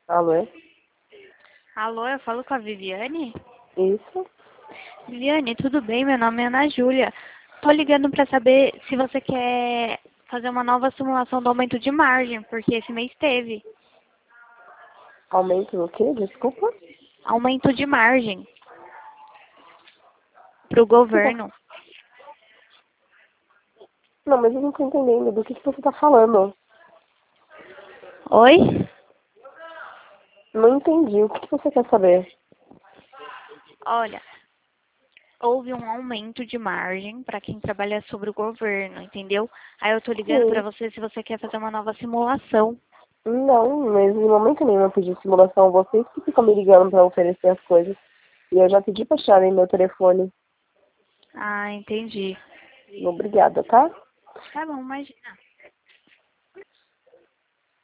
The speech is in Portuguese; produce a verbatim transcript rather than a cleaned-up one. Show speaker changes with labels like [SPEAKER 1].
[SPEAKER 1] Alô?
[SPEAKER 2] Alô, eu falo com a Viviane?
[SPEAKER 1] Isso?
[SPEAKER 2] Viviane, tudo bem? Meu nome é Ana Júlia. Tô ligando para saber se você quer fazer uma nova simulação do aumento de margem, porque esse mês teve.
[SPEAKER 1] Aumento o quê? Desculpa?
[SPEAKER 2] Aumento de margem para o
[SPEAKER 1] Que tá-
[SPEAKER 2] governo.
[SPEAKER 1] Não, mas eu não tô entendendo do que, que você tá falando.
[SPEAKER 2] Oi?
[SPEAKER 1] Não entendi. O que, que você quer saber?
[SPEAKER 2] Olha, houve um aumento de margem para quem trabalha sobre o governo, entendeu? Aí eu tô ligando para
[SPEAKER 1] Sim.
[SPEAKER 2] você se você quer fazer uma nova simulação.
[SPEAKER 1] Não, mas em momento nenhum eu pedi simulação. Vocês que ficam me ligando pra oferecer as coisas. E eu já pedi pra acharem meu telefone.
[SPEAKER 2] Ah, entendi.
[SPEAKER 1] Obrigada, tá?
[SPEAKER 2] Tá bom, imagina.